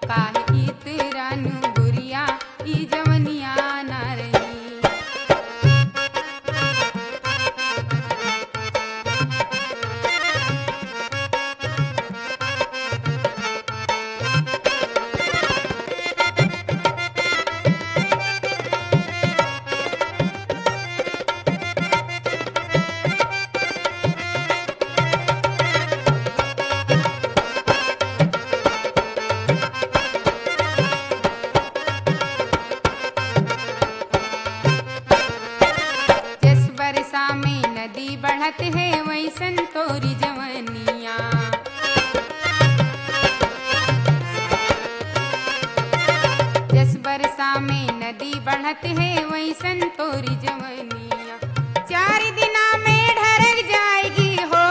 काहे इतरानु गुरिया ई जवनिया ना रही। जिस बरसा में नदी बढ़त है वैसन तोरी जवनिया। जिस बरसा में नदी बढ़त है वैसन तोरी जवनिया। 4 दिना में ढरक जाएगी हो,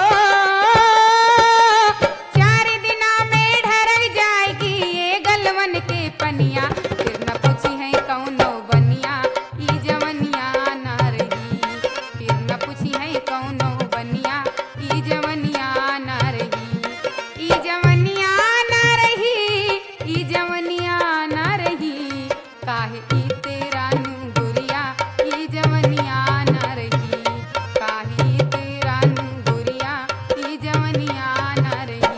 4 दिना में ढरक जाएगी ये गलवन के पनिया। फिर न पूछी है कौनो बनिया ई जवनिया ना रही। फिर न पूछी है कौनो बनिया ई जवनिया ना रही। ई जवनिया ना रही, ई जवनिया ना रही। काहे ई तेरा नू गुरिया ई जवनिया ना रही। काहे ई तेरा नू गुरिया ई जवनिया ना रही।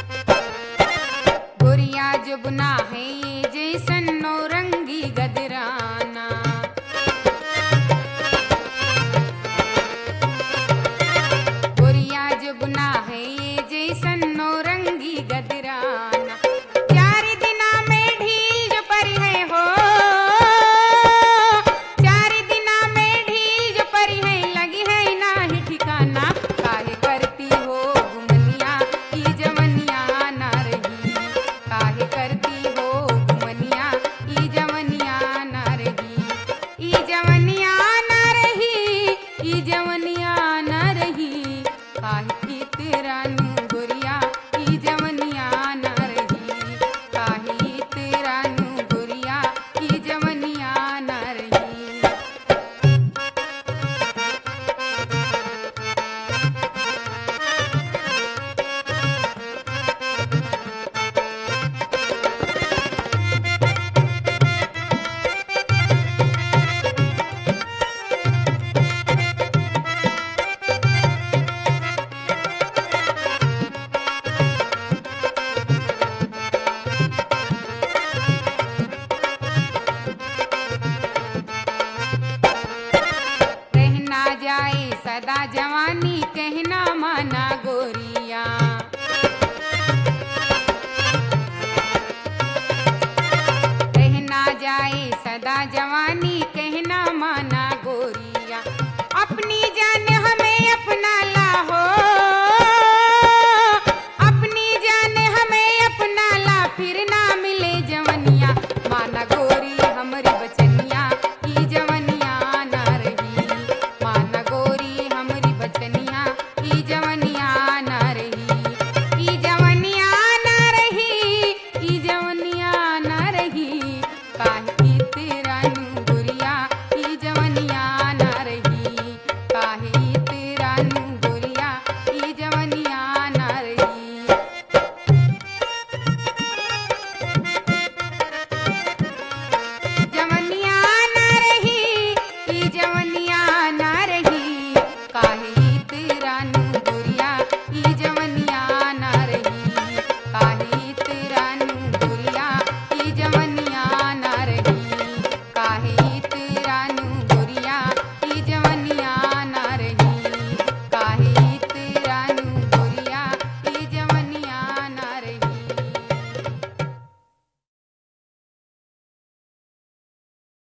गुरिया जुबना है ये जैसन नौरंगी गदरा।